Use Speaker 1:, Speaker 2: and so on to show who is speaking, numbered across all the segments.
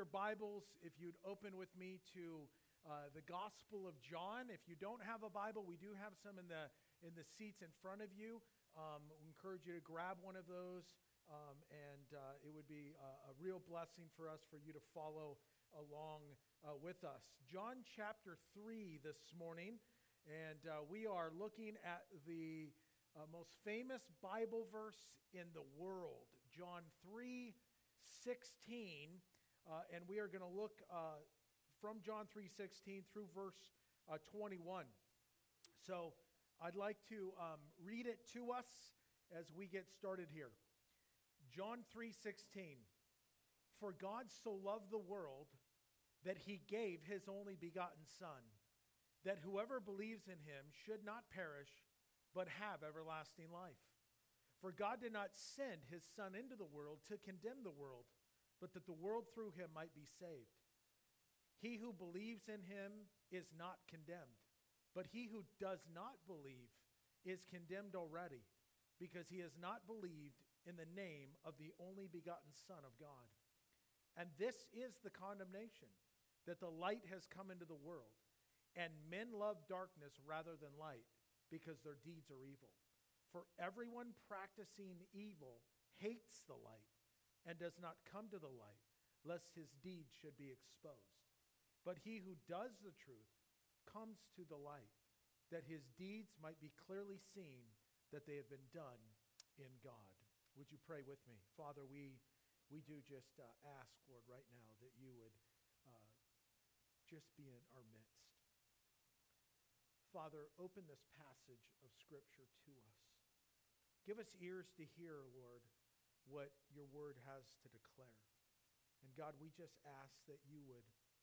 Speaker 1: Bibles, if you'd open with me to the Gospel of John. If you don't have a Bible, we do have some in the seats in front of you. We encourage you to grab one of those, and it would be a real blessing for us for you to follow along with us. John chapter 3 this morning, and we are looking at the most famous Bible verse in the world, John 3:16, and we are going to look from John 3:16 through verse 21. So I'd like to read it to us as we get started here. John 3:16, "For God so loved the world that he gave his only begotten Son, that whoever believes in him should not perish, but have everlasting life. For God did not send his Son into the world to condemn the world, but that the world through him might be saved. He who believes in him is not condemned, but he who does not believe is condemned already, because he has not believed in the name of the only begotten Son of God. And this is the condemnation, that the light has come into the world, and men love darkness rather than light, because their deeds are evil. For everyone practicing evil hates the light and does not come to the light, lest his deeds should be exposed. But he who does the truth comes to the light, that his deeds might be clearly seen that they have been done in God." Would you pray with me? Father, we do just ask, Lord, right now that you would just be in our midst. Father, open this passage of Scripture to us. Give us ears to hear, Lord, what your word has to declare. And God, we just ask that you would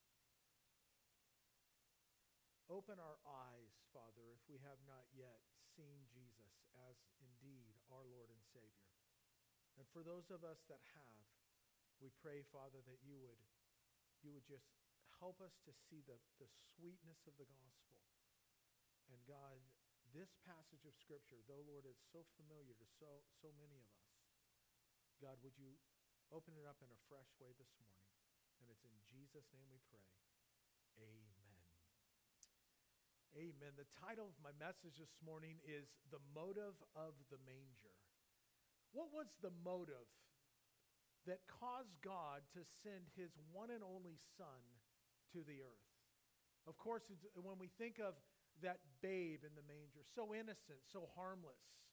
Speaker 1: open our eyes, Father, if we have not yet seen Jesus as indeed our Lord and Savior. And for those of us that have, we pray, Father, that you would just help us to see the sweetness of the gospel. And God, this passage of Scripture, though, Lord, it's so familiar to so many of us, God, would you open it up in a fresh way this morning? And it's in Jesus' name we pray. Amen. Amen. The title of my message this morning is "The Motive of the Manger." What was the motive that caused God to send his one and only Son to the earth? Of course, when we think of that babe in the manger, so innocent, so harmless,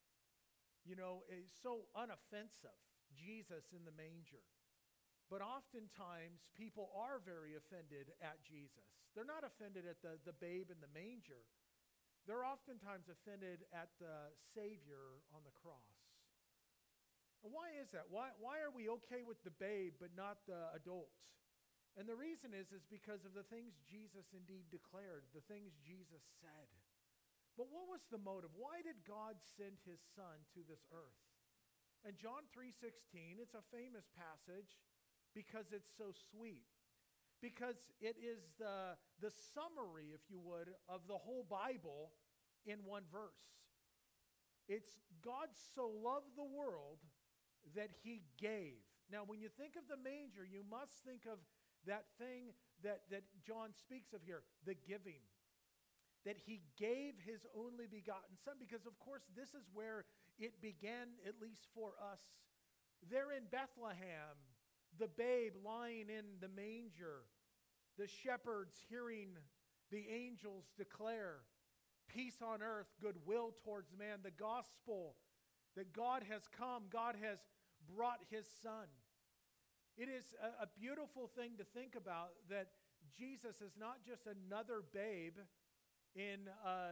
Speaker 1: so unoffensive, Jesus in the manger. But oftentimes, people are very offended at Jesus. They're not offended at the babe in the manger. They're oftentimes offended at the Savior on the cross. And why is that? Why are we okay with the babe but not the adult? And the reason is because of the things Jesus indeed declared, the things Jesus said. But what was the motive? Why did God send his Son to this earth? And John 3:16, it's a famous passage because it's so sweet. Because it is the summary, if you would, of the whole Bible in one verse. It's God so loved the world that he gave. Now, when you think of the manger, you must think of that thing that John speaks of here, the giving. That he gave his only begotten Son, because of course this is where it began, at least for us. There in Bethlehem, the babe lying in the manger, the shepherds hearing the angels declare, peace on earth, goodwill towards man, the gospel that God has come, God has brought his Son. It is a beautiful thing to think about that Jesus is not just another babe in,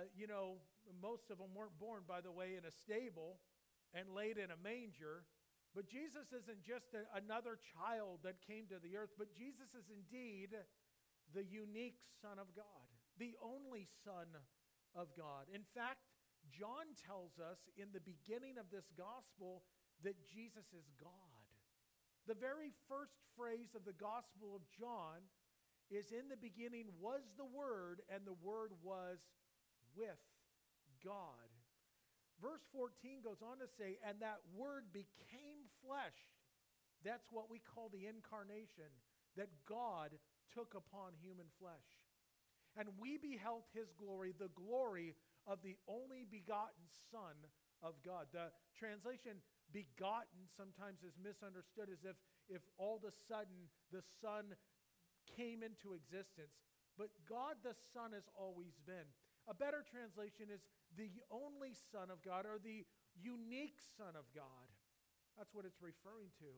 Speaker 1: most of them weren't born, by the way, in a stable and laid in a manger. But Jesus isn't just another child that came to the earth, but Jesus is indeed the unique Son of God, the only Son of God. In fact, John tells us in the beginning of this gospel that Jesus is God. The very first phrase of the Gospel of John is, "In the beginning was the Word, and the Word was with God." Verse 14 goes on to say, "And that Word became flesh." That's what we call the incarnation. that God took upon human flesh. And we beheld his glory, the glory of the only begotten Son of God. The translation begotten sometimes is misunderstood as if all of a sudden the Son came into existence. But God the Son has always been. A better translation is the only Son of God, or the unique Son of God. That's what it's referring to.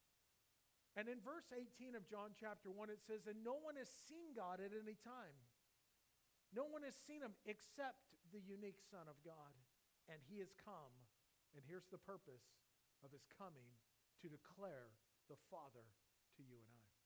Speaker 1: And in verse 18 of John chapter 1, it says, "And no one has seen God at any time." No one has seen him except the unique Son of God. And he has come, and here's the purpose of his coming, to declare the Father to you and I.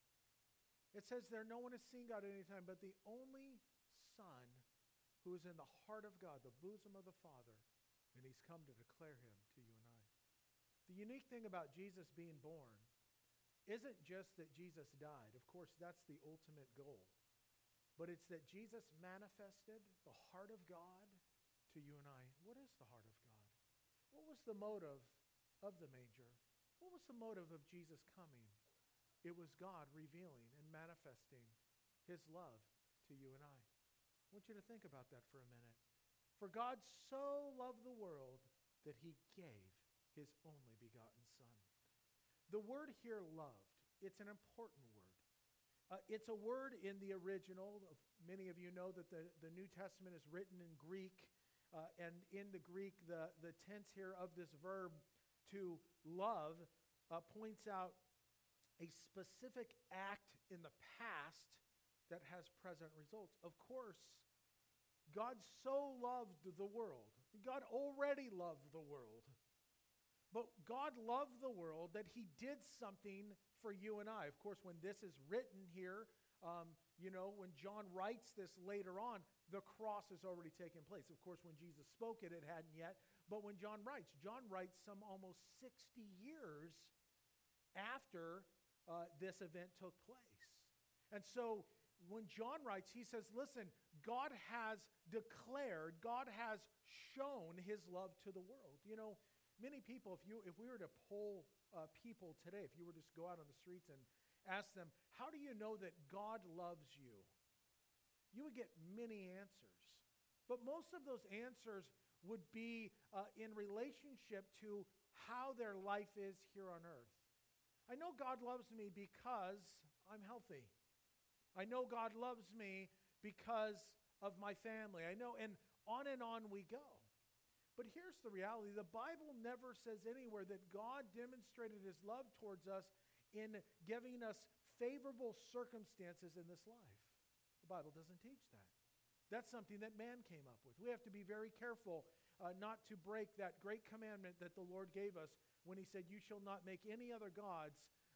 Speaker 1: It says there, no one has seen God at any time, but the only Son who is in the heart of God, the bosom of the Father, and he's come to declare him to you and I. The unique thing about Jesus being born isn't just that Jesus died. Of course, that's the ultimate goal. But it's that Jesus manifested the heart of God to you and I. What is the heart of God? What was the motive of the manger? What was the motive of Jesus coming? It was God revealing and manifesting his love to you and I. I want you to think about that for a minute. For God so loved the world that he gave his only begotten Son. The word here, loved, it's an important word. It's a word in the original. Many of you know that the New Testament is written in Greek. And in the Greek, the tense here of this verb to love points out a specific act in the past that has present results. Of course, God so loved the world. God already loved the world. But God loved the world that he did something for you and I. Of course, when this is written here, when John writes this later on, the cross has already taken place. Of course, when Jesus spoke it, it hadn't yet. But when John writes some almost 60 years after this event took place. And so when John writes, he says, listen, God has declared, God has shown his love to the world. You know, many people, if we were to poll people today, if you were just go out on the streets and ask them, how do you know that God loves you? You would get many answers. But most of those answers would be in relationship to how their life is here on earth. I know God loves me because I'm healthy. I know God loves me because of my family. I know, and on we go. But here's the reality. The Bible never says anywhere that God demonstrated his love towards us in giving us favorable circumstances in this life. The Bible doesn't teach that. That's something that man came up with. We have to be very careful not to break that great commandment that the Lord gave us when he said, you shall not make any other gods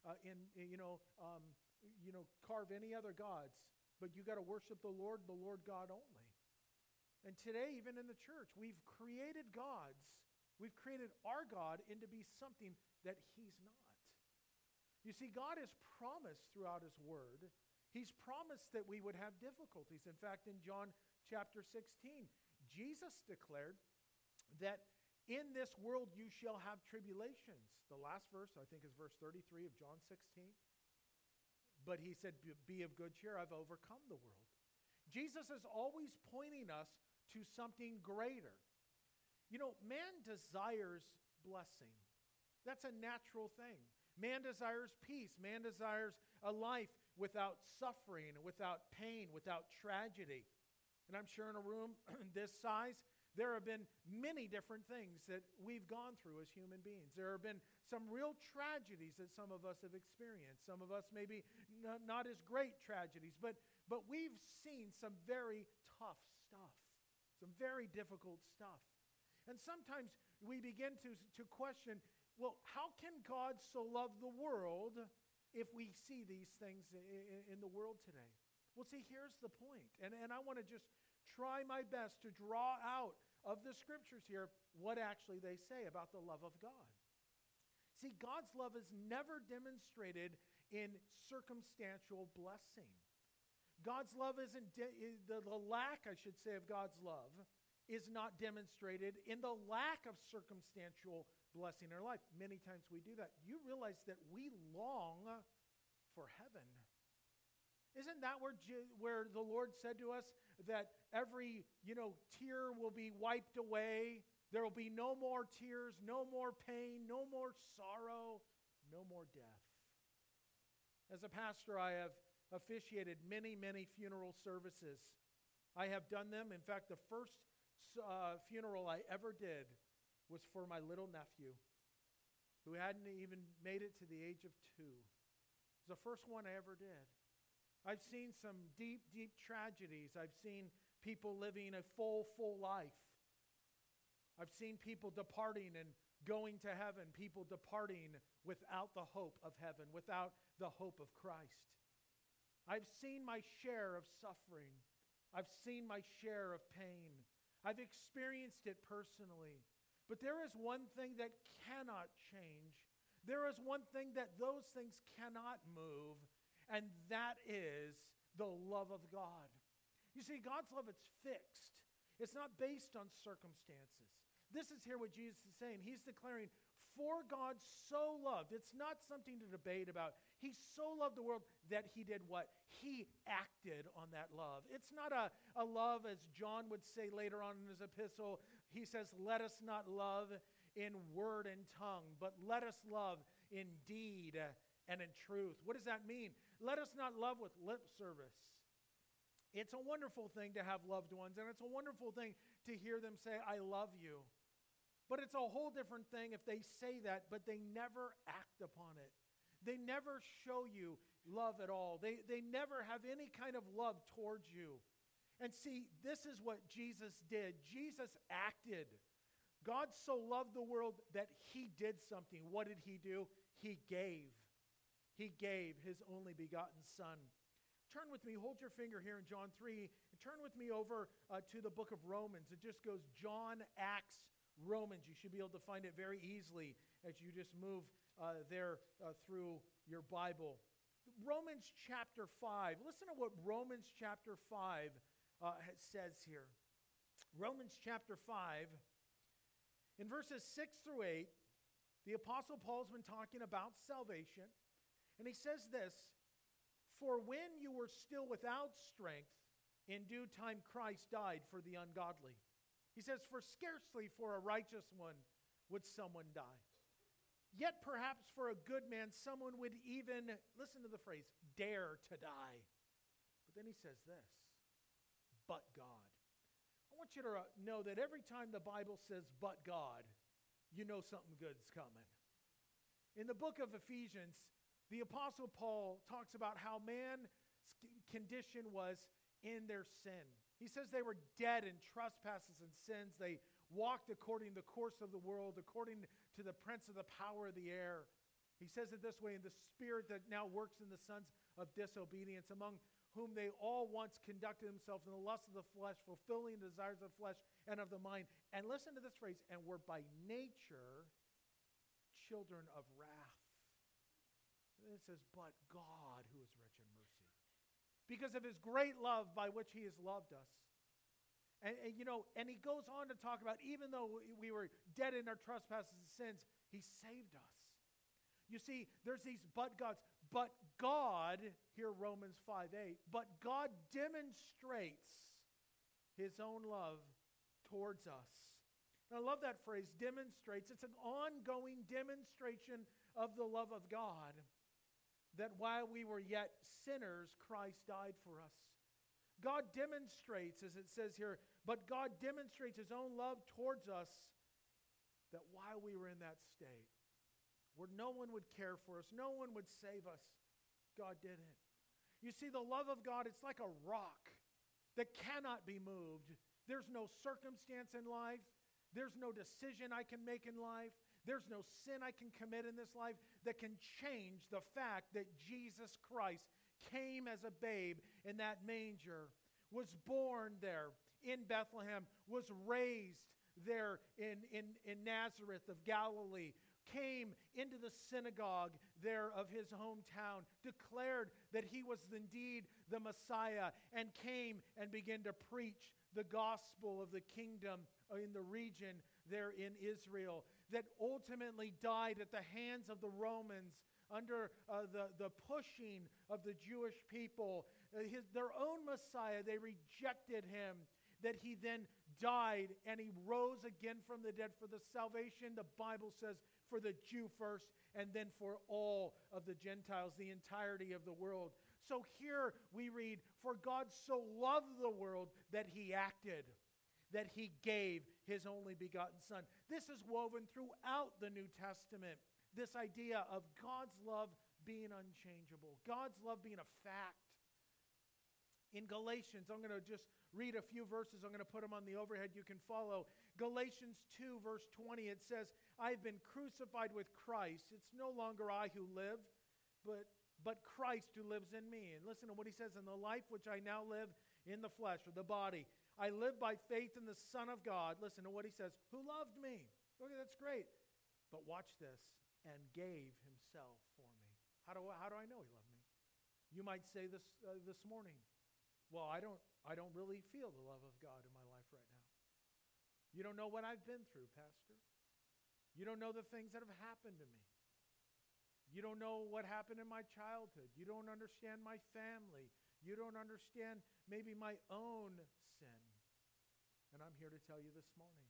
Speaker 1: carve any other gods, but you got to worship the Lord God only. And today, even in the church, we've created gods. We've created our God into be something that he's not. You see, God has promised throughout his word, he's promised that we would have difficulties. In fact, in John chapter 16, Jesus declared that in this world you shall have tribulations. The last verse, I think, is verse 33 of John 16. But he said, be of good cheer, I've overcome the world. Jesus is always pointing us to something greater. You know, man desires blessing. That's a natural thing. Man desires peace. Man desires a life without suffering, without pain, without tragedy. And I'm sure in a room this size, there have been many different things that we've gone through as human beings. There have been some real tragedies that some of us have experienced. Some of us maybe not as great tragedies, but we've seen some very tough stuff, some very difficult stuff. And sometimes we begin to question, well, how can God so love the world if we see these things in the world today? Well, see, here's the point. And I want to just try my best to draw out of the scriptures here what actually they say about the love of God. See, God's love is never demonstrated in circumstantial blessing. God's love isn't, the lack, I should say, of God's love is not demonstrated in the lack of circumstantial blessing in our life. Many times we do that. You realize that we long for heaven. Isn't that where the Lord said to us that every, tear will be wiped away? There will be no more tears, no more pain, no more sorrow, no more death. As a pastor, I have officiated many, many funeral services. I have done them. In fact, the first funeral I ever did was for my little nephew, who hadn't even made it to the age of 2. It was the first one I ever did. I've seen some deep, deep tragedies. I've seen people living a full life. I've seen people departing and going to heaven, people departing without the hope of heaven, without the hope of Christ. I've seen my share of suffering. I've seen my share of pain. I've experienced it personally. But there is one thing that cannot change. There is one thing that those things cannot move, and that is the love of God. You see, God's love, it's fixed. It's not based on circumstances. This is here what Jesus is saying. He's declaring, for God so loved. It's not something to debate about. He so loved the world that he did what? He acted on that love. It's not a love, as John would say later on in his epistle. He says, let us not love in word and tongue, but let us love in deed and in truth. What does that mean? Let us not love with lip service. It's a wonderful thing to have loved ones, and it's a wonderful thing to hear them say, I love you. But it's a whole different thing if they say that, but they never act upon it. They never show you love at all. They never have any kind of love towards you. And see, this is what Jesus did. Jesus acted. God so loved the world that he did something. What did he do? He gave. He gave his only begotten Son. Turn with me, hold your finger here in John 3, and turn with me over to the book of Romans. It just goes John, Acts, Romans. You should be able to find it very easily as you just move there through your Bible. Romans chapter 5. Listen to what Romans chapter 5 says here. Romans chapter 5, in verses 6 through 8, the Apostle Paul's been talking about salvation, and he says this, for when you were still without strength, in due time Christ died for the ungodly. He says, for scarcely for a righteous one would someone die. Yet perhaps for a good man, someone would even, listen to the phrase, dare to die. But then he says this, but God. I want you to know that every time the Bible says, but God, you know something good's coming. In the book of Ephesians, the Apostle Paul talks about how man's condition was in their sin. He says they were dead in trespasses and sins. They walked according to the course of the world, according to the prince of the power of the air. He says it this way, in the spirit that now works in the sons of disobedience, among whom they all once conducted themselves in the lust of the flesh, fulfilling the desires of the flesh and of the mind. And listen to this phrase, and were by nature children of wrath. And it says, but God, who is rich in mercy, because of his great love by which he has loved us. And he goes on to talk about, even though we were dead in our trespasses and sins, he saved us. You see, there's these but gods. But God, here Romans 5:8, but God demonstrates his own love towards us. And I love that phrase, demonstrates. It's an ongoing demonstration of the love of God, that while we were yet sinners, Christ died for us. God demonstrates, as it says here, but God demonstrates his own love towards us, that while we were in that state, where no one would care for us, no one would save us, God did it. You see, the love of God, it's like a rock that cannot be moved. There's no circumstance in life. There's no decision I can make in life. There's no sin I can commit in this life that can change the fact that Jesus Christ came as a babe in that manger, was born there in Bethlehem, was raised there in Nazareth of Galilee, came into the synagogue there of his hometown, declared that he was indeed the Messiah, and came and began to preach the gospel of the kingdom in the region there in Israel, that ultimately died at the hands of the Romans under the pushing of the Jewish people, their own Messiah. They rejected him, that he then died and he rose again from the dead for the salvation, the Bible says, for the Jew first and then for all of the Gentiles, the entirety of the world. So here we read, for God so loved the world that he acted, that he gave his only begotten Son. This is woven throughout the New Testament, this idea of God's love being unchangeable, God's love being a fact. In Galatians, I'm going to just read a few verses. I'm going to put them on the overhead. You can follow. Galatians 2, verse 20, it says, I've been crucified with Christ. It's no longer I who live, but Christ who lives in me. And listen to what he says, in the life which I now live in the flesh, or the body, I live by faith in the Son of God. Listen to what he says, who loved me. Okay, that's great. But watch this, and gave himself for me. How do I know he loved me? You might say this morning, well, I don't really feel the love of God in my life right now. You don't know what I've been through, Pastor. You don't know the things that have happened to me. You don't know what happened in my childhood. You don't understand my family. You don't understand maybe my own sin. And I'm here to tell you this morning,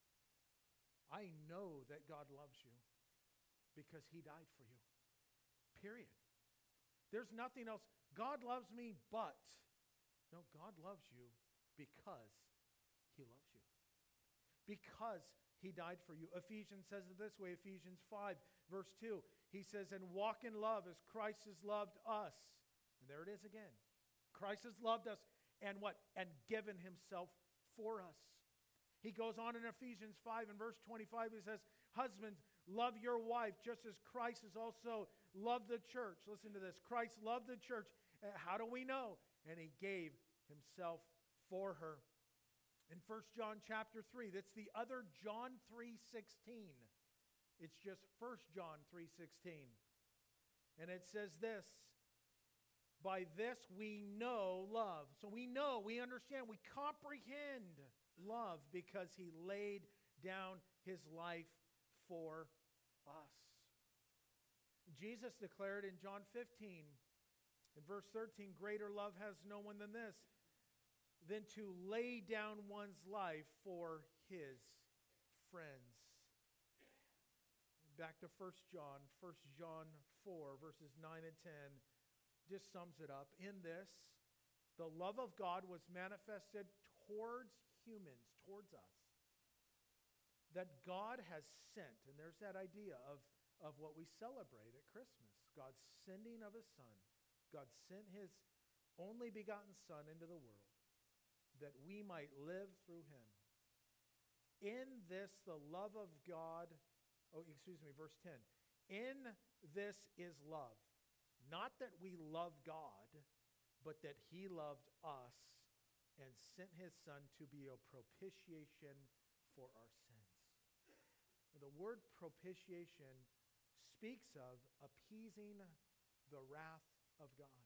Speaker 1: I know that God loves you because he died for you. Period. There's nothing else. God loves me, but... No, God loves you because he loves you. Because he died for you. Ephesians says it this way, Ephesians 5, verse 2. He says, and walk in love as Christ has loved us. And there it is again. Christ has loved us and what? And given himself for us. He goes on in Ephesians 5 and verse 25, he says, husbands, love your wife just as Christ has also loved the church. Listen to this. Christ loved the church. How do we know? And he gave himself for her. In 1 John chapter 3, that's the other John 3:16. It's just 1 John 3:16. And it says this, by this we know love. So we know, we understand, we comprehend love because he laid down his life for us. Jesus declared in John 15, in verse 13, greater love has no one than this, than to lay down one's life for his friends. Back to 1 John 4, verses 9 and 10, just sums it up. In this, the love of God was manifested towards humans, towards us, that God has sent, and there's that idea of what we celebrate at Christmas, God's sending of his Son. God sent his only begotten Son into the world that we might live through him. In this, the love of God, verse 10. In this is love. Not that we love God, but that he loved us and sent his Son to be a propitiation for our sins. The word propitiation speaks of appeasing the wrath of God.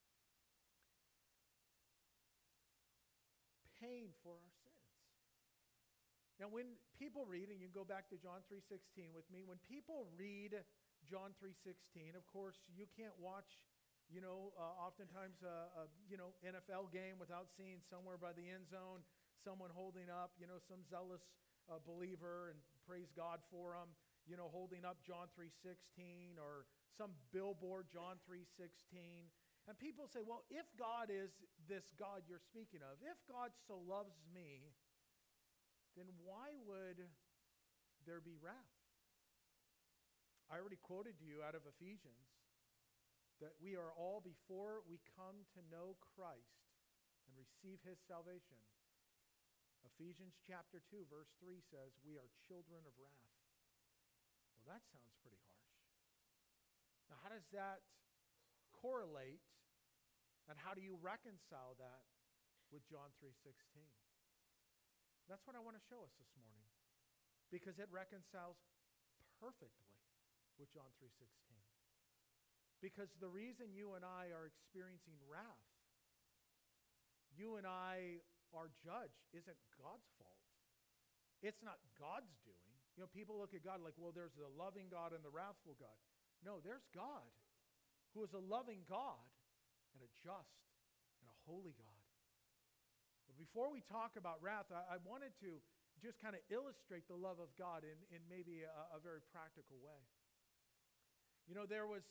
Speaker 1: Paying for our sins. Now when people read, and you can go back to John 3:16 with me, when people read John 3:16, of course you can't watch, oftentimes a NFL game without seeing somewhere by the end zone someone holding up, some zealous believer, and praise God for them, holding up John 3:16 or some billboard, John 3:16. And people say, well, if God is this God you're speaking of, if God so loves me, then why would there be wrath? I already quoted to you out of Ephesians that we are all, before we come to know Christ and receive his salvation, Ephesians chapter 2, verse 3 says, we are children of wrath. Well, that sounds pretty harsh. Now, how does that correlate, and how do you reconcile that with John 3:16? That's what I want to show us this morning, because it reconciles perfectly with John 3:16. Because the reason you and I are experiencing wrath, you and I are judged, isn't God's fault. It's not God's doing. People look at God like, well, there's the loving God and the wrathful God. No, there's God, who is a loving God and a just and a holy God. But before we talk about wrath, I wanted to just kind of illustrate the love of God in maybe a very practical way. You know, there was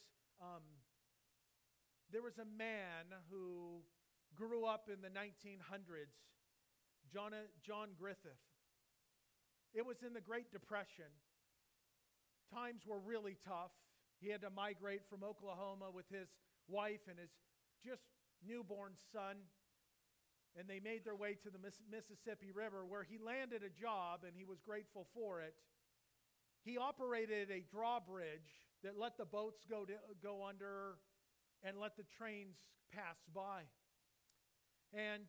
Speaker 1: a man who grew up in the 1900s, John Griffith. It was in the Great Depression. Times were really tough. He had to migrate from Oklahoma with his wife and his just newborn son. And they made their way to the Mississippi River, where he landed a job, and he was grateful for it. He operated a drawbridge that let the boats go under and let the trains pass by. And,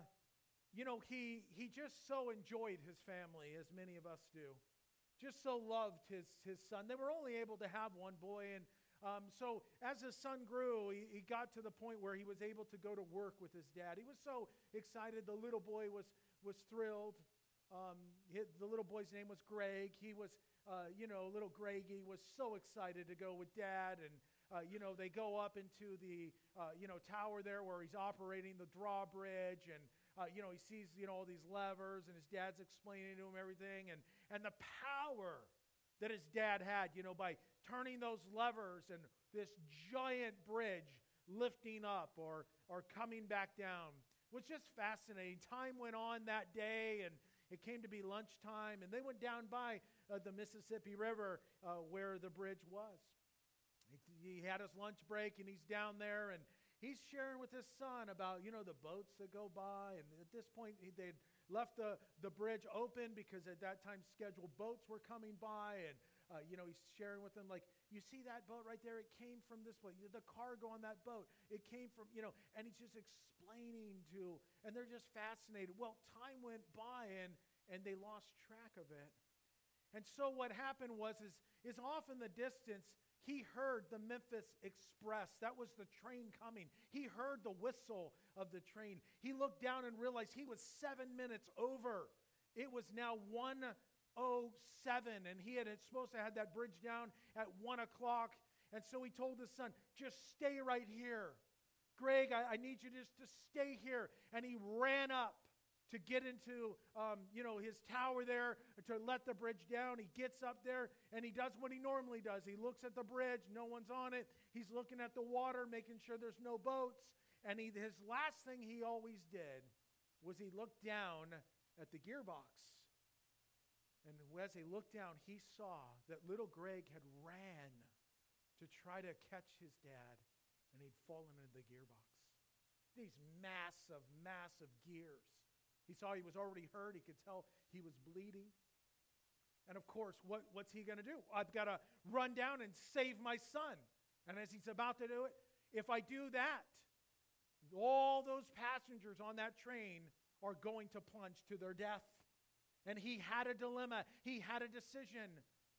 Speaker 1: he just so enjoyed his family, as many of us do. Just so loved his son. They were only able to have one boy, and so as his son grew, he got to the point where he was able to go to work with his dad. He was so excited. The little boy was thrilled. The little boy's name was Greg. He was, little Greggy was so excited to go with Dad. And, they go up into the, tower there where he's operating the drawbridge. And, he sees, all these levers, and his dad's explaining to him everything. And the power that his dad had, by turning those levers and this giant bridge lifting up or coming back down was just fascinating. Time went on that day, and it came to be lunchtime, and they went down by the Mississippi River where the bridge was. He had his lunch break, and he's down there, and he's sharing with his son about, the boats that go by. And at this point, they'd left the bridge open because at that time scheduled boats were coming by. And, he's sharing with them, like, you see that boat right there? It came from this place. The cargo on that boat, it came from, and he's just explaining and they're just fascinated. Well, time went by, and they lost track of it. And so what happened is off in the distance, he heard the Memphis Express. That was the train coming. He heard the whistle of the train. He looked down and realized he was 7 minutes over. It was now 1:07, and he had supposed to have that bridge down at 1 o'clock. And so he told his son, just stay right here. Greg, I need you just to stay here. And he ran up to get into, his tower there to let the bridge down. He gets up there, and he does what he normally does. He looks at the bridge. No one's on it. He's looking at the water, making sure there's no boats. And his last thing he always did was he looked down at the gearbox. And as he looked down, he saw that little Greg had ran to try to catch his dad, and he'd fallen into the gearbox. These massive gears. He saw he was already hurt. He could tell he was bleeding. And of course, what's he going to do? I've got to run down and save my son. And as he's about to do it, if I do that, all those passengers on that train are going to plunge to their death. And he had a dilemma. He had a decision.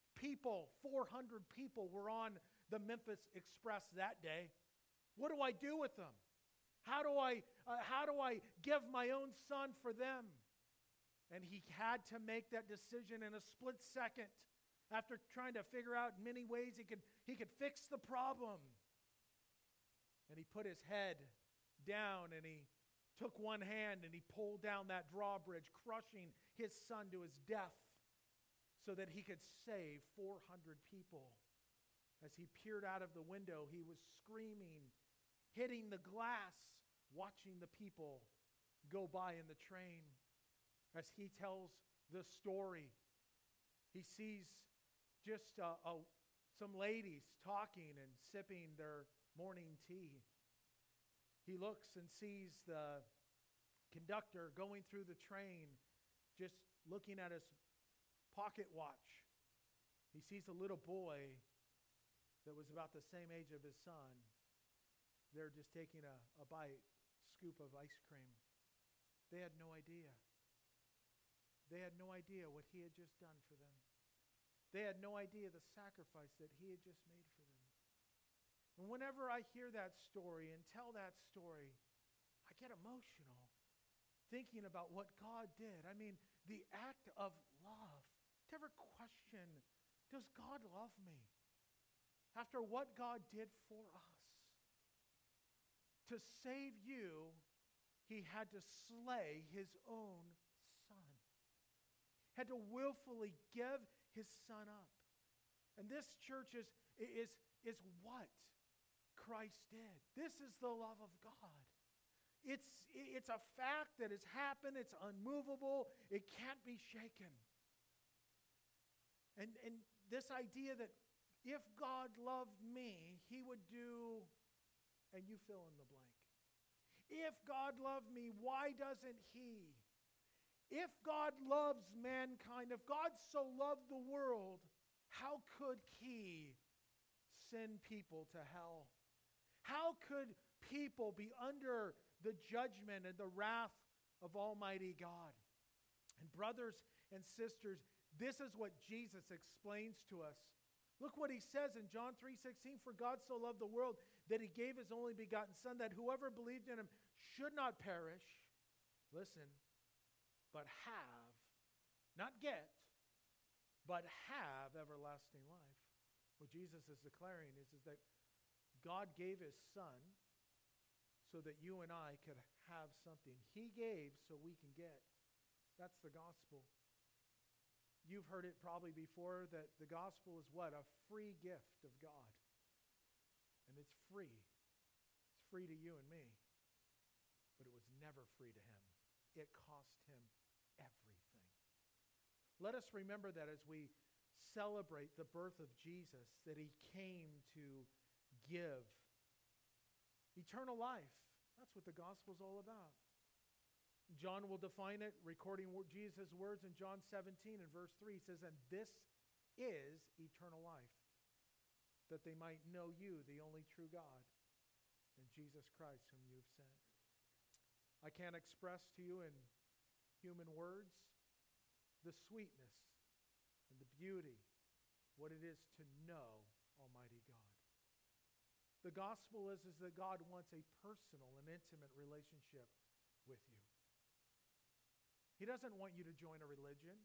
Speaker 1: 400 people were on the Memphis Express that day. What do I do with them? How do I give my own son for them? And he had to make that decision in a split second after trying to figure out many ways he could fix the problem. And he put his head down, and he took one hand and he pulled down that drawbridge, crushing his son to his death so that he could save 400 people. As he peered out of the window, he was screaming, hitting the glass, watching the people go by in the train. As he tells the story, he sees just some ladies talking and sipping their morning tea. He looks and sees the conductor going through the train, just looking at his pocket watch. He sees a little boy that was about the same age of his son. They're just taking a scoop of ice cream. They had no idea. They had no idea what he had just done for them. They had no idea the sacrifice that he had just made for them. And whenever I hear that story and tell that story, I get emotional thinking about what God did. I mean, the act of love. To ever question, does God love me? after what God did for us. To save you, he had to slay his own son. Had to willfully give his son up. And this, church, is what Christ did. This is the love of God. It's a fact that has happened. It's unmovable. It can't be shaken. And this idea that if God loved me, he would do, and you fill in the blank. If God loved me, why doesn't he? If God loves mankind, if God so loved the world, how could he send people to hell? How could people be under the judgment and the wrath of Almighty God? And brothers and sisters, this is what Jesus explains to us. Look what he says in John 3:16, "For God so loved the world that he gave his only begotten Son, that whoever believed in him should not perish," listen, "but have," not get, "but have everlasting life." What Jesus is declaring is that God gave his Son so that you and I could have something. He gave so we can get. That's the gospel. You've heard it probably before that the gospel is what? A free gift of God. And it's free. It's free to you and me. But it was never free to him. It cost him everything. Let us remember that as we celebrate the birth of Jesus, that he came to give eternal life. That's what the gospel is all about. John will define it, recording Jesus' words in John 17 and verse 3. He says, "And this is eternal life, that they might know you, the only true God, and Jesus Christ, whom you've sent." I can't express to you in human words the sweetness and the beauty, what it is to know Almighty God. The gospel is that God wants a personal and intimate relationship with you. He doesn't want you to join a religion.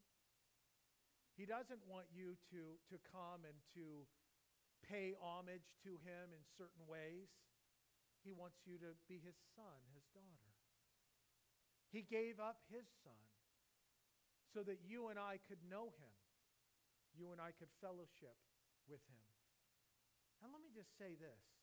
Speaker 1: He doesn't want you to come and to pay homage to him in certain ways. He wants you to be his son, his daughter. He gave up his son so that you and I could know him. You and I could fellowship with him. And let me just say this.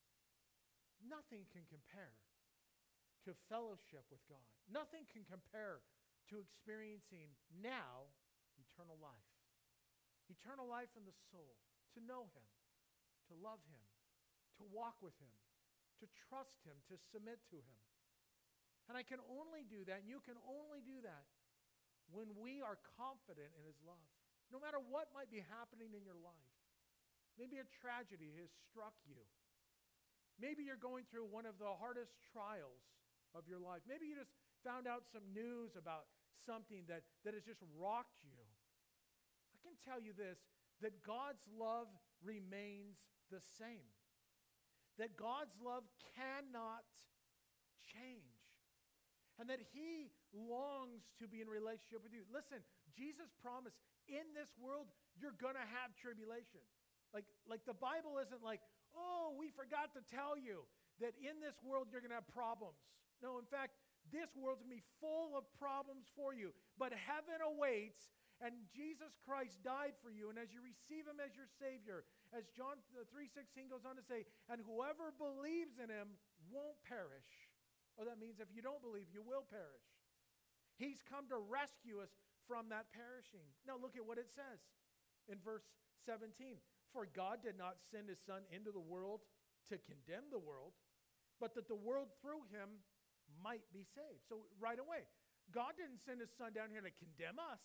Speaker 1: Nothing can compare to fellowship with God. Nothing can compare to experiencing now eternal life. Eternal life in the soul. To know him. To love him. To walk with him. To trust him. To submit to him. And I can only do that, and you can only do that when we are confident in his love. No matter what might be happening in your life. Maybe a tragedy has struck you. Maybe you're going through one of the hardest trials of your life. Maybe you just found out some news about something that has just rocked you. I can tell you this, that God's love remains the same. That God's love cannot change. And that he longs to be in relationship with you. Listen, Jesus promised, in this world, you're going to have tribulation. Like the Bible isn't like, oh, we forgot to tell you that in this world you're going to have problems. No, in fact, this world's going to be full of problems for you. But heaven awaits, and Jesus Christ died for you. And as you receive him as your Savior, as John 3:16 goes on to say, and whoever believes in him won't perish. Oh, that means if you don't believe, you will perish. He's come to rescue us from that perishing. Now look at what it says in verse 17. For God did not send his Son into the world to condemn the world, but that the world through him might be saved. So right away, God didn't send his Son down here to condemn us.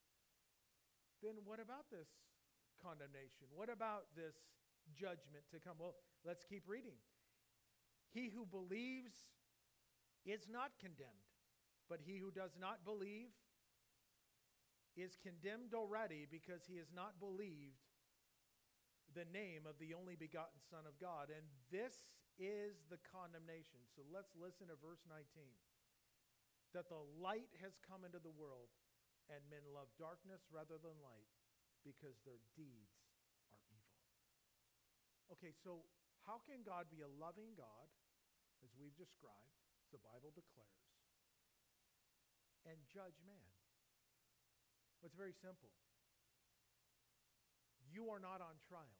Speaker 1: Then what about this condemnation? What about this judgment to come? Well, let's keep reading. He who believes is not condemned, but he who does not believe is condemned already because he has not believed the name of the only begotten Son of God. And this is the condemnation. So let's listen to verse 19. That the light has come into the world, and men love darkness rather than light, because their deeds are evil. Okay, so how can God be a loving God, as we've described, as the Bible declares, and judge man? Well, it's very simple. You are not on trial.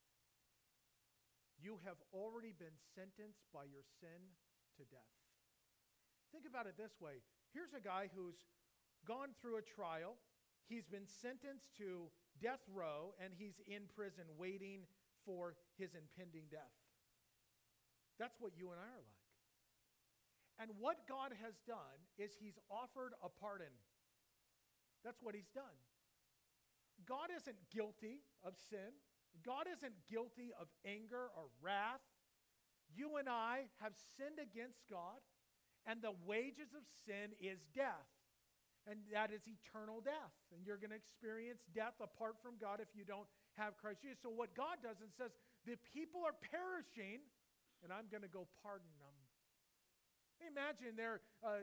Speaker 1: You have already been sentenced by your sin to death. Think about it this way. Here's a guy who's gone through a trial. He's been sentenced to death row, and he's in prison waiting for his impending death. That's what you and I are like. And what God has done is he's offered a pardon. That's what he's done. God isn't guilty of sin. God isn't guilty of anger or wrath. You and I have sinned against God, and the wages of sin is death. And that is eternal death. And you're going to experience death apart from God if you don't have Christ Jesus. So what God does and says, the people are perishing, and I'm going to go pardon them. Imagine they're,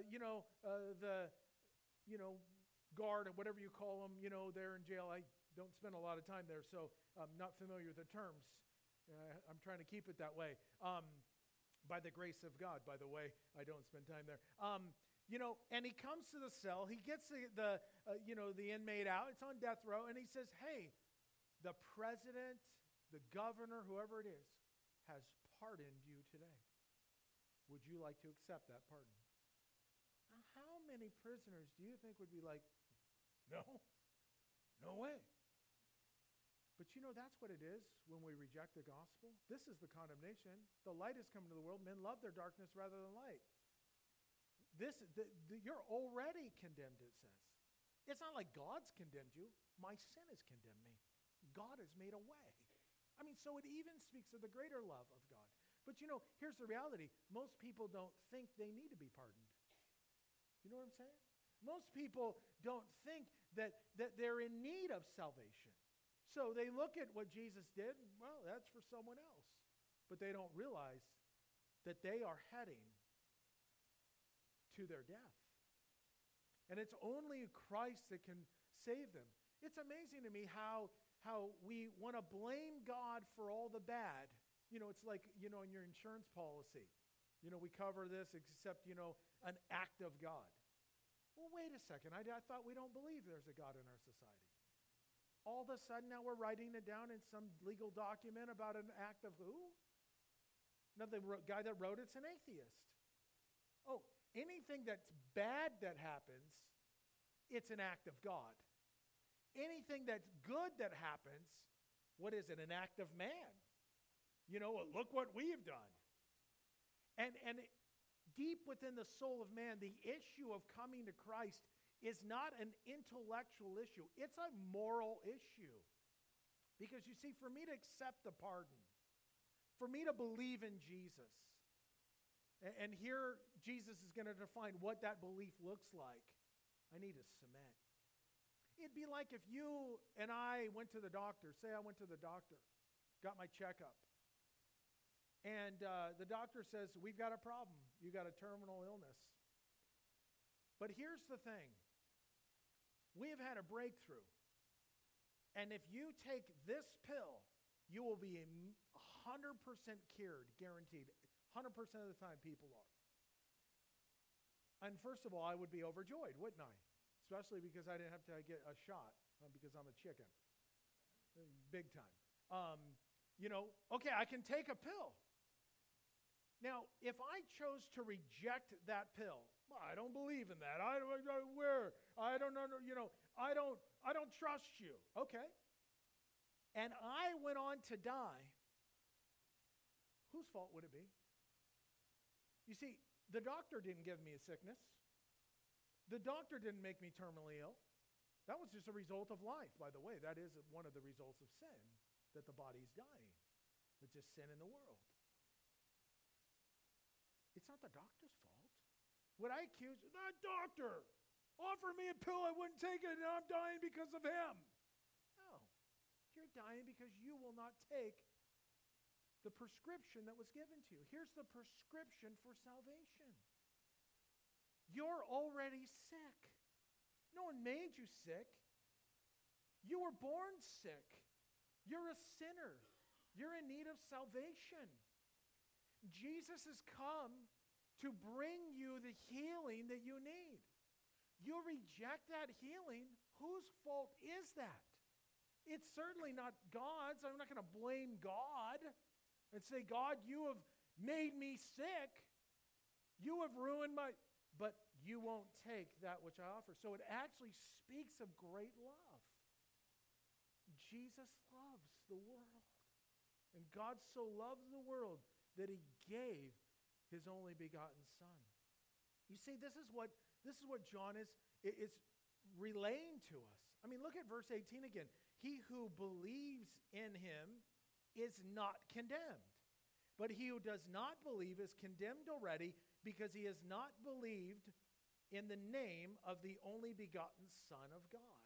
Speaker 1: guard or whatever you call them, they're in jail. I don't spend a lot of time there, so I'm not familiar with the terms. I'm trying to keep it that way. By the grace of God, by the way, I don't spend time there. And he comes to the cell. He gets the inmate out. It's on death row, and he says, "Hey, the president, the governor, whoever it is, has pardoned you today. Would you like to accept that pardon?" Now, how many prisoners do you think would be like, "No, no way"? But that's what it is when we reject the gospel. This is the condemnation. The light has come into the world. Men love their darkness rather than light. You're already condemned, it says. It's not like God's condemned you. My sin has condemned me. God has made a way. So it even speaks of the greater love of God. But here's the reality. Most people don't think they need to be pardoned. You know what I'm saying? Most people don't think that they're in need of salvation. So they look at what Jesus did, well, that's for someone else. But they don't realize that they are heading to their death. And it's only Christ that can save them. It's amazing to me how we want to blame God for all the bad. It's like, in your insurance policy. We cover this except, an act of God. Well, wait a second. I thought we don't believe there's a God in our society. All of a sudden now we're writing it down in some legal document about an act of who? Now the guy that wrote it's an atheist. Oh, anything that's bad that happens, it's an act of God. Anything that's good that happens, what is it? An act of man. Look what we've done. And deep within the soul of man, the issue of coming to Christ is not an intellectual issue. It's a moral issue. Because you see, for me to accept the pardon, for me to believe in Jesus, and here Jesus is going to define what that belief looks like, I need to submit. It'd be like if you and I went to the doctor. Say I went to the doctor, got my checkup. And the doctor says, we've got a problem. You got a terminal illness. But here's the thing. We have had a breakthrough. And if you take this pill, you will be 100% cured, guaranteed. 100% of the time people are. And first of all, I would be overjoyed, wouldn't I? Especially because I didn't have to get a shot because I'm a chicken. Big time. Okay, I can take a pill. Now, if I chose to reject that pill, I don't believe in that. I don't know. I don't trust you. Okay. And I went on to die. Whose fault would it be? You see, the doctor didn't give me a sickness. The doctor didn't make me terminally ill. That was just a result of life, by the way. That is one of the results of sin, that the body's dying. It's just sin in the world. It's not the doctor's fault. Would I accuse that doctor offered me a pill, I wouldn't take it, and I'm dying because of him? No. You're dying because you will not take the prescription that was given to you. Here's the prescription for salvation. You're already sick. No one made you sick. You were born sick. You're a sinner. You're in need of salvation. Jesus has come to bring you the healing that you need. You reject that healing, whose fault is that? It's certainly not God's. I'm not going to blame God and say, God, you have made me sick. You have ruined my... But you won't take that which I offer. So it actually speaks of great love. Jesus loves the world. And God so loved the world that he gave his only begotten Son. You see, this is what John is relaying to us. I mean, look at verse 18 again. He who believes in him is not condemned. But he who does not believe is condemned already, because he has not believed in the name of the only begotten Son of God.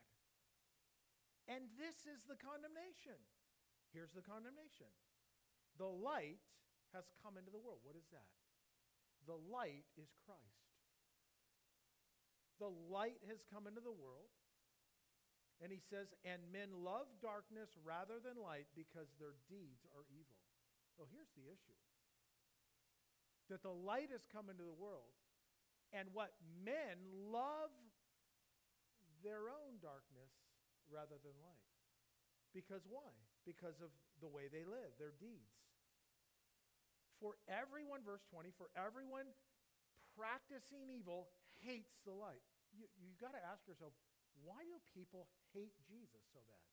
Speaker 1: And this is the condemnation. Here's the condemnation. The light has come into the world. What is that? The light is Christ. The light has come into the world. And he says, and men love darkness rather than light because their deeds are evil. So here's the issue. That the light has come into the world, and what men love their own darkness rather than light. Because why? Because of the way they live, their deeds. For everyone, verse 20, for everyone practicing evil hates the light. You've got to ask yourself, why do people hate Jesus so bad?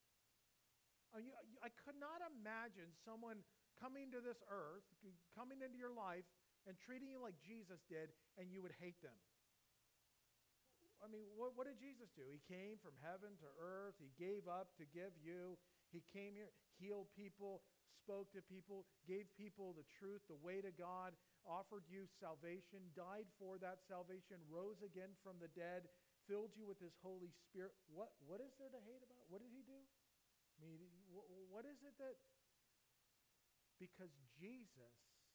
Speaker 1: I could not imagine someone coming to this earth, coming into your life, and treating you like Jesus did, and you would hate them. I mean, what did Jesus do? He came from heaven to earth. He gave up to give you. He came here, healed people, spoke to people, gave people the truth, the way to God, offered you salvation, died for that salvation, rose again from the dead, filled you with his Holy Spirit. What is there to hate about? What did he do? I mean, what is it that... Because Jesus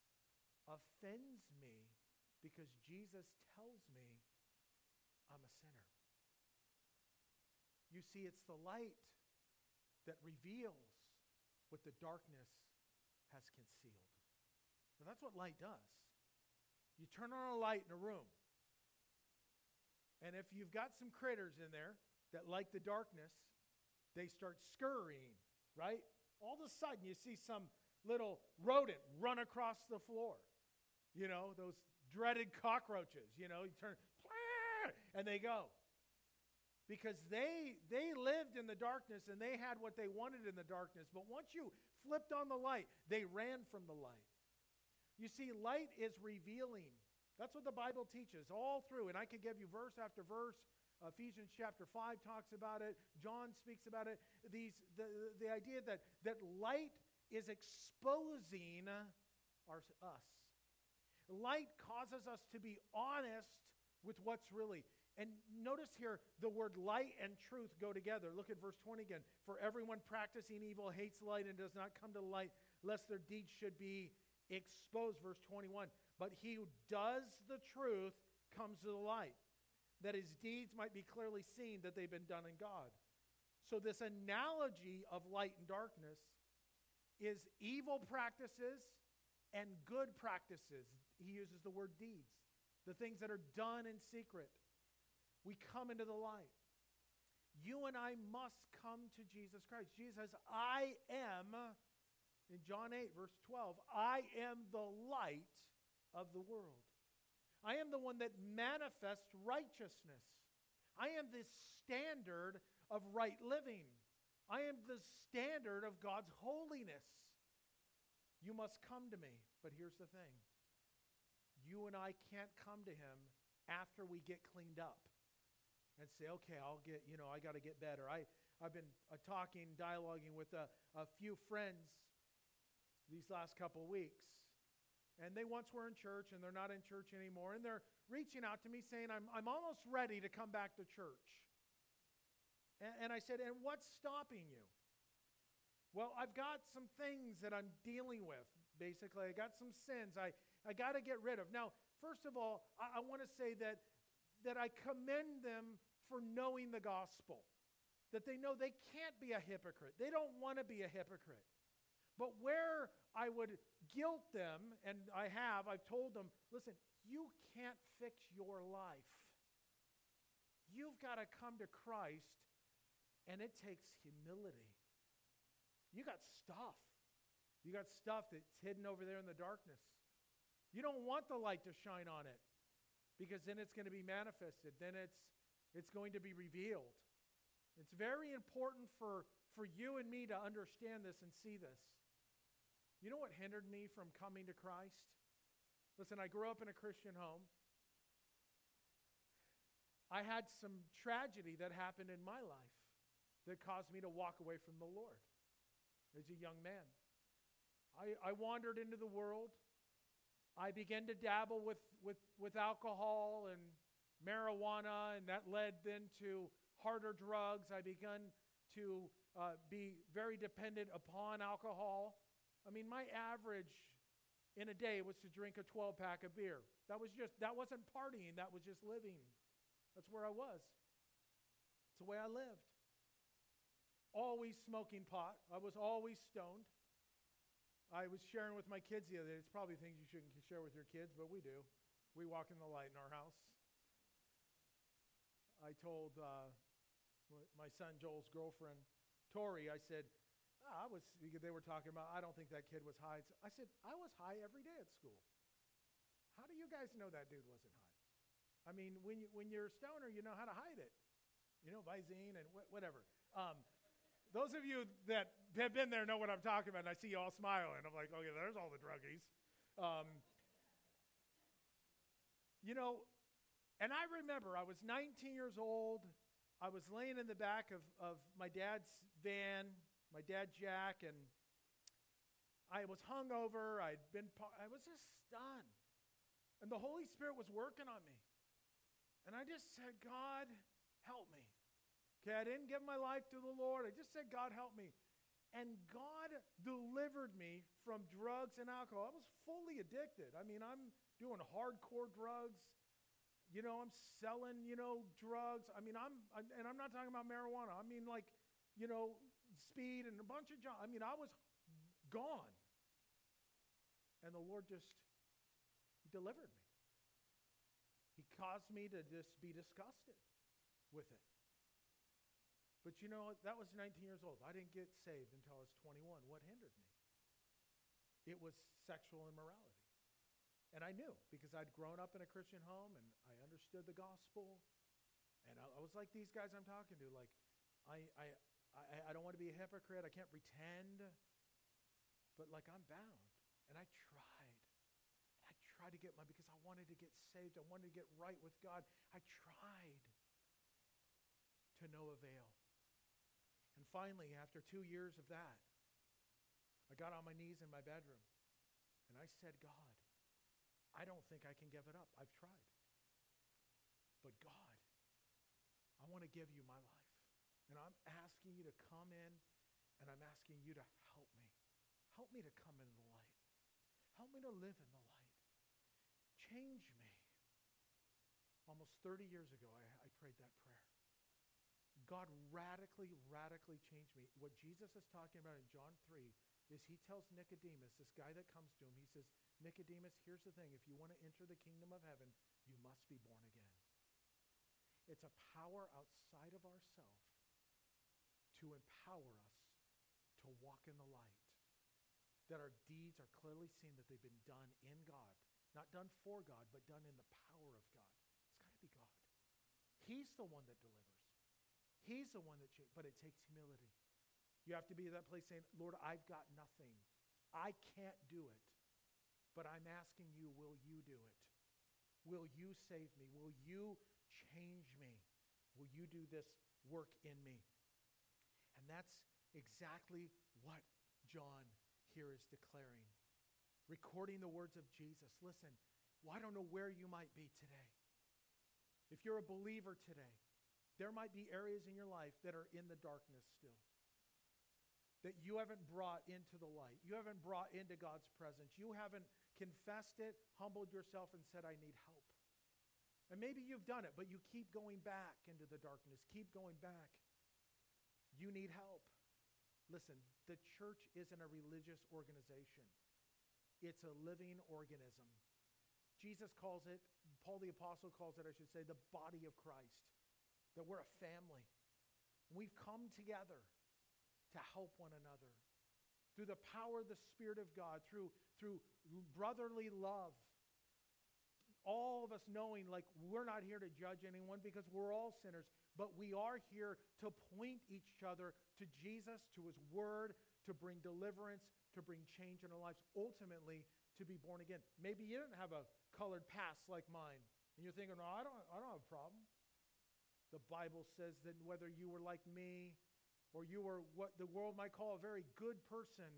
Speaker 1: offends me, because Jesus tells me I'm a sinner. You see, it's the light that reveals what the darkness has concealed. Now that's what light does. You turn on a light in a room, and if you've got some critters in there that like the darkness, they start scurrying, right? All of a sudden you see some little rodent run across the floor. You know, those dreaded cockroaches, you turn, and they go. Because they lived in the darkness and they had what they wanted in the darkness. But once you flipped on the light, they ran from the light. You see, light is revealing. That's what the Bible teaches all through. And I could give you verse after verse. Ephesians chapter 5 talks about it. John speaks about it. The idea that light is exposing us. Light causes us to be honest with what's really. And notice here, the word light and truth go together. Look at verse 20 again. For everyone practicing evil hates light and does not come to light, lest their deeds should be exposed. Verse 21. But he who does the truth comes to the light, that his deeds might be clearly seen that they've been done in God. So this analogy of light and darkness is evil practices and good practices. He uses the word deeds, the things that are done in secret. We come into the light. You and I must come to Jesus Christ. Jesus says, I am, in John 8, verse 12, I am the light of the world. I am the one that manifests righteousness. I am the standard of right living. I am the standard of God's holiness. You must come to me. But here's the thing. You and I can't come to him after we get cleaned up and say, okay, I got to get better. I've been dialoguing with a few friends these last couple of weeks. And they once were in church, and they're not in church anymore. And they're reaching out to me saying, I'm almost ready to come back to church. And I said, and what's stopping you? Well, I've got some things that I'm dealing with. Basically, I got some sins I got to get rid of. Now, first of all, I want to say that I commend them for knowing the gospel. That they know they can't be a hypocrite. They don't want to be a hypocrite. But where I would guilt them, and I've told them, listen, you can't fix your life. You've got to come to Christ, and it takes humility. You got stuff. You got stuff that's hidden over there in the darkness. You don't want the light to shine on it, because then it's going to be manifested. Then it's going to be revealed. It's very important for you and me to understand this and see this. You know what hindered me from coming to Christ? Listen, I grew up in a Christian home. I had some tragedy that happened in my life that caused me to walk away from the Lord as a young man. I wandered into the world. I began to dabble with alcohol and marijuana, and that led then to harder drugs. I began to be very dependent upon alcohol. I mean, my average in a day was to drink a 12-pack of beer. That wasn't partying, that was just living. That's where I was. It's the way I lived. Always smoking pot. I was always stoned. I was sharing with my kids the other day. It's probably things you shouldn't share with your kids, but we do. We walk in the light in our house. I told my son Joel's girlfriend, Tori, I said, they were talking about, I don't think that kid was high. I said, I was high every day at school. How do you guys know that dude wasn't high? I mean, when you're a stoner, you know how to hide it. You know, Visine and whatever. Those of you that have been there know what I'm talking about, and I see you all smiling. I'm like, okay, there's all the druggies. And I remember I was 19 years old. I was laying in the back of my dad's van, my dad Jack, and I was hungover. I was just stunned. And the Holy Spirit was working on me. And I just said, God, help me. Okay, I didn't give my life to the Lord. I just said, God, help me. And God delivered me from drugs and alcohol. I was fully addicted. I mean, I'm doing hardcore drugs. I'm selling, drugs. I mean, I'm not talking about marijuana. I mean, like, speed and a bunch of junk. I mean, I was gone. And the Lord just delivered me. He caused me to just be disgusted with it. But that was 19 years old. I didn't get saved until I was 21. What hindered me? It was sexual immorality. And I knew, because I'd grown up in a Christian home and I understood the gospel. And I was like these guys I'm talking to, like, I don't want to be a hypocrite. I can't pretend. But like, I'm bound. And I tried. To get because I wanted to get saved. I wanted to get right with God. I tried to no avail. And finally, after 2 years of that, I got on my knees in my bedroom and I said, God, I don't think I can give it up. I've tried. But God, I want to give you my life. And I'm asking you to come in, and I'm asking you to help me. Help me to come in the light. Help me to live in the light. Change me. Almost 30 years ago, I prayed that prayer. God radically changed me. What Jesus is talking about in John 3 is he tells Nicodemus, this guy that comes to him, he says, Nicodemus, here's the thing. If you want to enter the kingdom of heaven, you must be born again. It's a power outside of ourselves to empower us to walk in the light. That our deeds are clearly seen, that they've been done in God. Not done for God, but done in the power of God. It's got to be God. He's the one that delivers. He's the one that changes. But it takes humility. You have to be at that place saying, Lord, I've got nothing. I can't do it. But I'm asking you, will you do it? Will you save me? Will you change me? Will you do this work in me? And that's exactly what John here is declaring. Recording the words of Jesus. Listen, I don't know where you might be today. If you're a believer today, there might be areas in your life that are in the darkness still. That you haven't brought into the light. You haven't brought into God's presence. You haven't confessed it, humbled yourself, and said, I need help. And maybe you've done it, but you keep going back into the darkness. Keep going back. You need help. Listen, the church isn't a religious organization. It's a living organism. Jesus calls it, Paul the Apostle calls it, I should say, the body of Christ. That we're a family. We've come together to help one another. Through the power of the Spirit of God, through brotherly love. All of us knowing like we're not here to judge anyone because we're all sinners, but we are here to point each other to Jesus, to his word, to bring deliverance, to bring change in our lives, ultimately to be born again. Maybe you didn't have a colored past like mine, and you're thinking, "No, I don't have a problem." The Bible says that whether you were like me or you were what the world might call a very good person,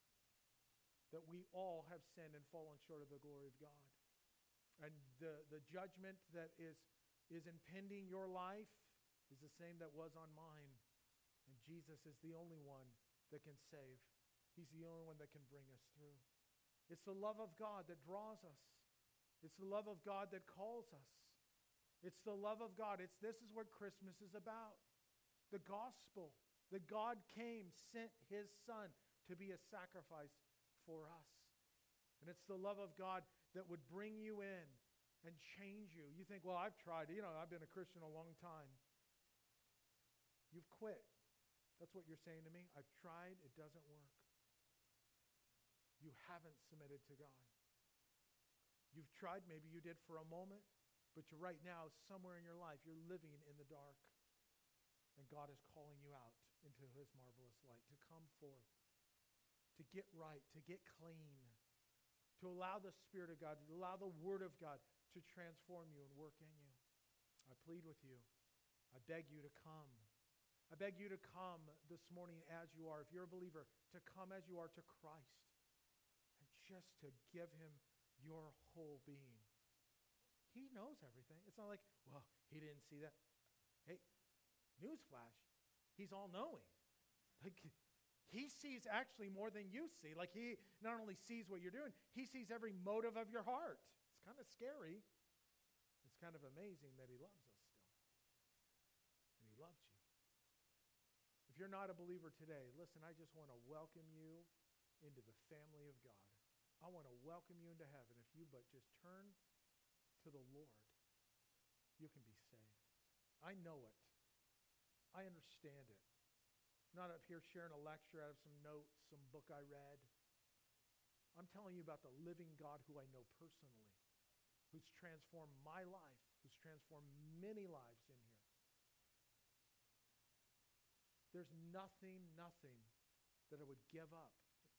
Speaker 1: that we all have sinned and fallen short of the glory of God. And the judgment that is impending your life is the same that was on mine. And Jesus is the only one that can save. He's the only one that can bring us through. It's the love of God that draws us. It's the love of God that calls us. It's the love of God. This is what Christmas is about. The gospel. That God came, sent his son to be a sacrifice for us. And it's the love of God that would bring you in and change you. You think, well, I've tried. I've been a Christian a long time. You've quit. That's what you're saying to me. I've tried. It doesn't work. You haven't submitted to God. You've tried. Maybe you did for a moment. But you're right now, somewhere in your life, you're living in the dark. And God is calling you out into his marvelous light to come forth, to get right, to get clean, to allow the Spirit of God, to allow the Word of God to transform you and work in you. I plead with you. I beg you to come. I beg you to come this morning as you are. If you're a believer, to come as you are to Christ and just to give him your whole being. He knows everything. It's not like, well, he didn't see that. Hey, newsflash, he's all-knowing. Like, he sees actually more than you see. Like, he not only sees what you're doing, he sees every motive of your heart. It's kind of scary. It's kind of amazing that he loves us still. And he loves you. If you're not a believer today, listen, I just want to welcome you into the family of God. I want to welcome you into heaven. If you but just turn to the Lord, you can be saved. I know it. I understand it. I'm not up here sharing a lecture out of some notes, some book I read. I'm telling you about the living God who I know personally, who's transformed my life, who's transformed many lives in here. There's nothing that I would give up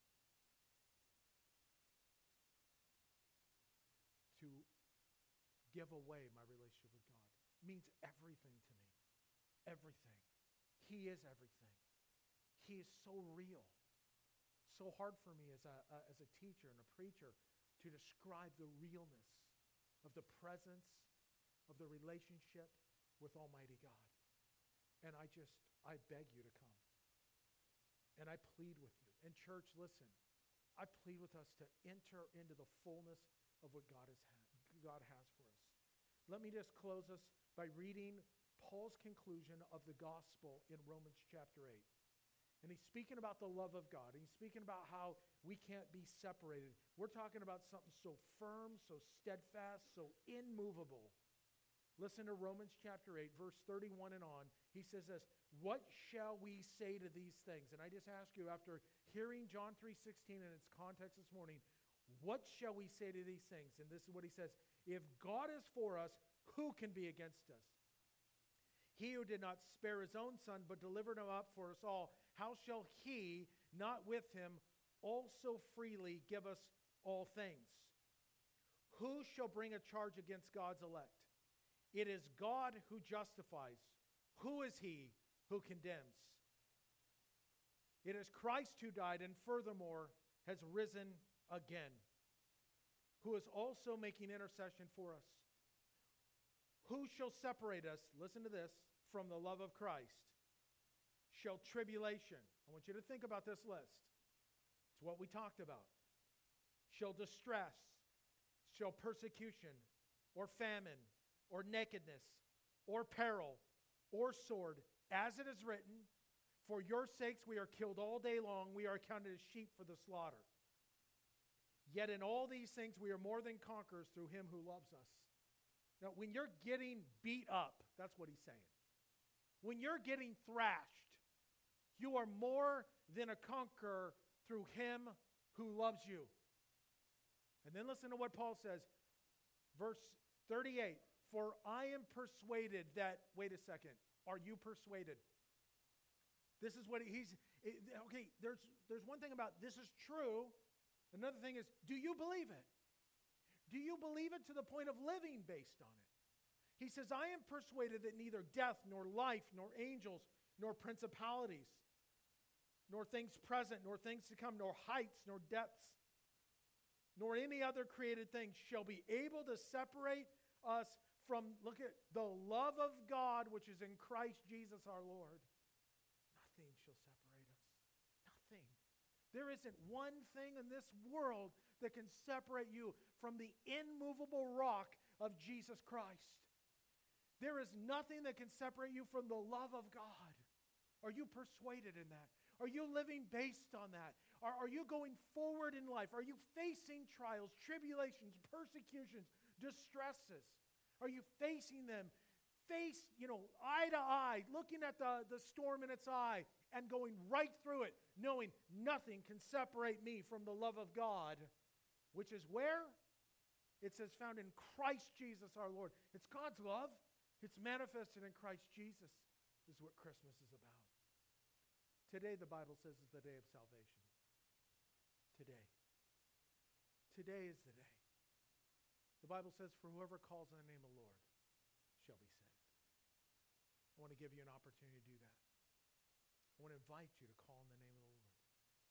Speaker 1: to give away my relationship with God. It means everything to me. Everything. He is everything. He is so real. So hard for me as a teacher and a preacher to describe the realness of the presence of the relationship with Almighty God. And I beg you to come. And I plead with you. And church, listen, I plead with us to enter into the fullness of what God has for us. Let me just close us by reading Paul's conclusion of the gospel in Romans chapter 8. And he's speaking about the love of God. He's speaking about how we can't be separated. We're talking about something so firm, so steadfast, so immovable. Listen to Romans chapter 8, verse 31 and on. He says this, "What shall we say to these things?" And I just ask you, after hearing John 3:16 in its context this morning, what shall we say to these things? And this is what he says, "If God is for us, who can be against us? He who did not spare his own son, but delivered him up for us all, how shall he, not with him, also freely give us all things? Who shall bring a charge against God's elect? It is God who justifies. Who is he who condemns? It is Christ who died and furthermore has risen again, who is also making intercession for us. Who shall separate us," listen to this, "from the love of Christ? Shall tribulation," I want you to think about this list. It's what we talked about. "Shall distress, shall persecution, or famine, or nakedness, or peril, or sword, as it is written, For your sakes we are killed all day long. We are counted as sheep for the slaughter. Yet in all these things we are more than conquerors through him who loves us. Now, when you're getting beat up, that's what he's saying. When you're getting thrashed, you are more than a conqueror through him who loves you. And then listen to what Paul says. Verse 38. For I am persuaded that, wait a second, are you persuaded? This is what okay, there's one thing about this is true. Another thing is, do you believe it? Do you believe it to the point of living based on it? He says, I am persuaded that neither death, nor life, nor angels, nor principalities, nor things present, nor things to come, nor heights, nor depths, nor any other created thing shall be able to separate us from, look at, the love of God which is in Christ Jesus our Lord. Nothing shall separate us. Nothing. There isn't one thing in this world that can separate you from the immovable rock of Jesus Christ. There is nothing that can separate you from the love of God. Are you persuaded in that? Are you living based on that? Are you going forward in life? Are you facing trials, tribulations, persecutions, distresses? Are you facing them eye to eye, looking at the storm in its eye and going right through it, knowing nothing can separate me from the love of God, which is where? It says found in Christ Jesus our Lord. It's God's love. It's manifested in Christ Jesus, is what Christmas is about. Today, the Bible says, is the day of salvation. Today. Today is the day. The Bible says, for whoever calls on the name of the Lord shall be saved. I want to give you an opportunity to do that. I want to invite you to call on the name of the Lord.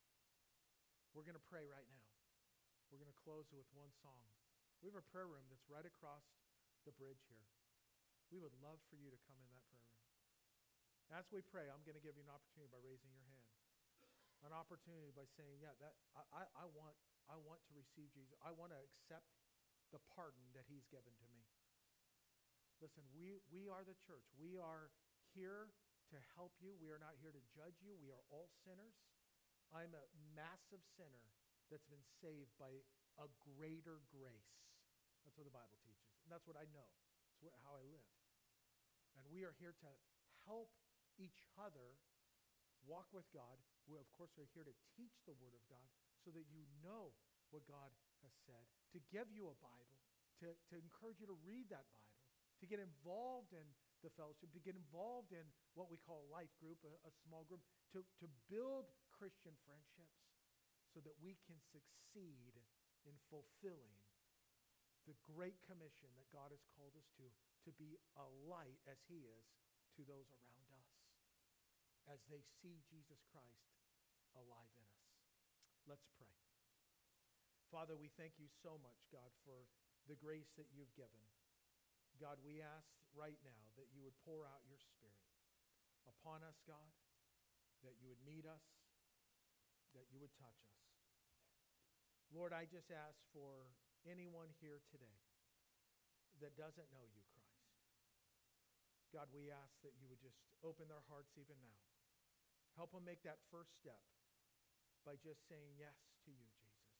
Speaker 1: We're going to pray right now. We're going to close with one song. We have a prayer room that's right across the bridge here. We would love for you to come in that prayer room. As we pray, I'm going to give you an opportunity by raising your hand. An opportunity by saying, yeah, that I want to receive Jesus. I want to accept the pardon that he's given to me. Listen, we are the church. We are here to help you. We are not here to judge you. We are all sinners. I'm a massive sinner that's been saved by a greater grace. That's what the Bible teaches. And that's what I know. It's how I live. And we are here to help each other walk with God. We, of course, are here to teach the Word of God so that you know what God has said, to give you a Bible, to encourage you to read that Bible, to get involved in the fellowship, to get involved in what we call a life group, a small group, to build Christian friendships so that we can succeed in fulfilling the great commission that God has called us to be a light as he is to those around us as they see Jesus Christ alive in us. Let's pray. Father, we thank you so much, God, for the grace that you've given. God, we ask right now that you would pour out your Spirit upon us, God, that you would meet us, that you would touch us. Lord, I just ask for anyone here today that doesn't know you, Christ. God, we ask that you would just open their hearts even now. Help them make that first step by just saying yes to you, Jesus.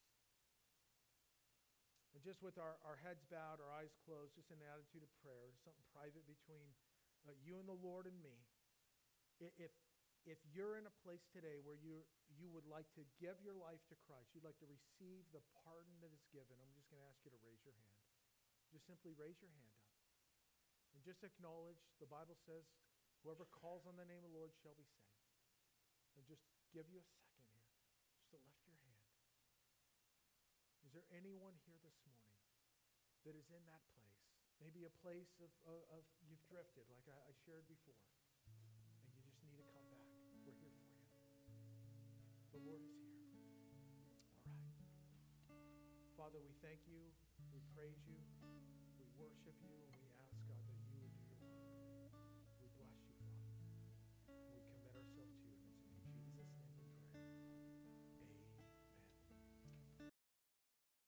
Speaker 1: And just with our heads bowed, our eyes closed, just an attitude of prayer, something private between you and the Lord and me. If you're in a place today where you would like to give your life to Christ, you'd like to receive the pardon that is given, I'm just going to ask you to raise your hand. Just simply raise your hand up. And just acknowledge, the Bible says, whoever calls on the name of the Lord shall be saved. And just give you a second here, just to lift your hand. Is there anyone here this morning that is in that place? Maybe a place of you've drifted, like I shared before, and you just need to come back. We're here for you. The Lord is here. All right. Father, we thank you. We praise you. We worship you.